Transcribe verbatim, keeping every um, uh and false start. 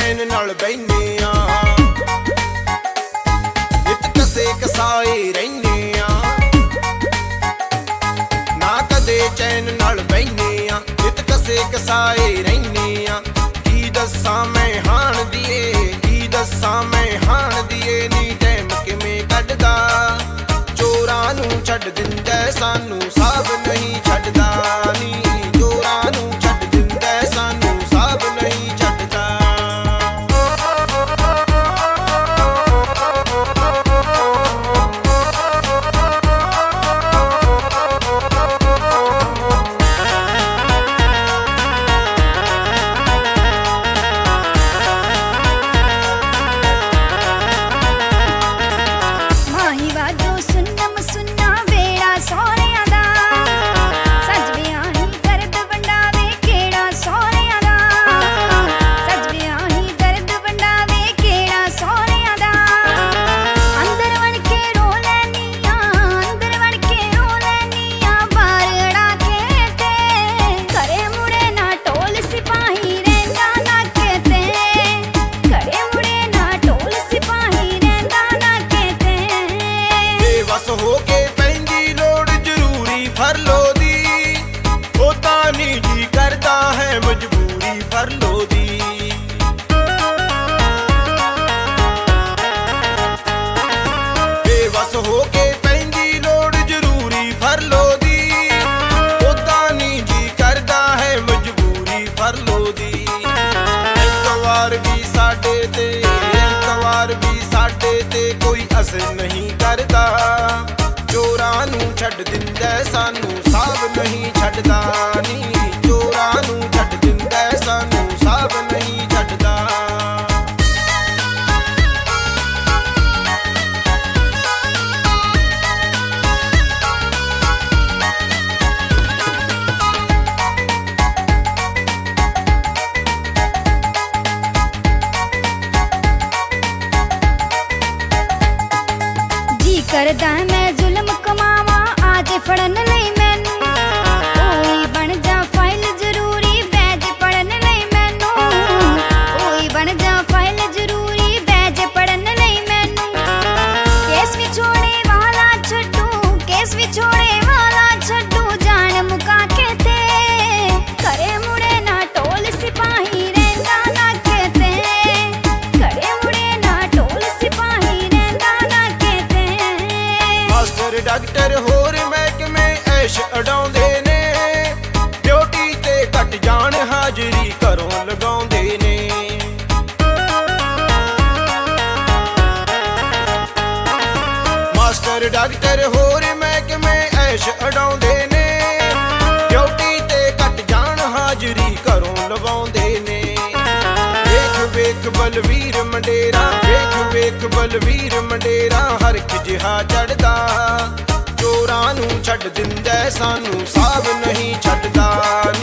चैन नाल बहिने आ, नित कसे कसाए रहने आ, ना कदे चैन नाल बहिने आ, नित कसे कसाए रहने आ। की दस्सां मैं हाण दिए, की दस्सां मैं हाण दिए, नी टैम किवें कढदा, चोरां नूं छड्ड दिंदा सानू साब नहीं छड्डदा, नी चोरां नूं छड्ड दिंदा सानू साब नहीं छड्डदा। हो के पैंदी लोड़ जरूरी फरलो दी, होता नी जी करदा है मजबूरी फरलो दी। बेबस हो के पैंदी लोड़ जरूरी फरलो दी, होता नी जी करदा है मजबूरी फरलो दी। एक वार भी साडे ते, एक वार भी साडे ते कोई असर नहीं करदा, चोरां नूं छड्ड दिंदा सानू साब नहीं छड्डदा, नी चोरां नूं छड्ड दिंदा सानू साब नहीं छड्डदा। जी करदा मैं जुल्म कमावा आज फड़न लई मैनू, ओई बन जा फाइल जरूरी बैज पढ़न लई मैनू, ओई बन जा फाइल जरूरी बैज पढ़न लई मैनू। केस विछोड़े वाला छड्डू, केस विछोड़े वाला छड्डू, जान मुका के ते करे मुड़े ना टोल सिपाही रहिंदा ना केते, करे मुड़े ना टोल सिपाही रहिंदा ना केते। मास्टर डॉक्टर होर महकमे ऐश उडाउंदे ने, ड्यूटी ते घट जान हाजरी घरों लगाउंदे ने। मास्टर डॉक्टर होर महकमे ऐश उडाउंदे ने, ड्यूटी ते घट जान हाजरी घरों लगाउंदे ने। वेख वेख बलवीर मंडेरा, वेख वेख बलवीर मंडेरा, हर एक जिहा चढ़दा, चोरां नूं छड्ड दिंदा सानू साब नहीं छड्डदा।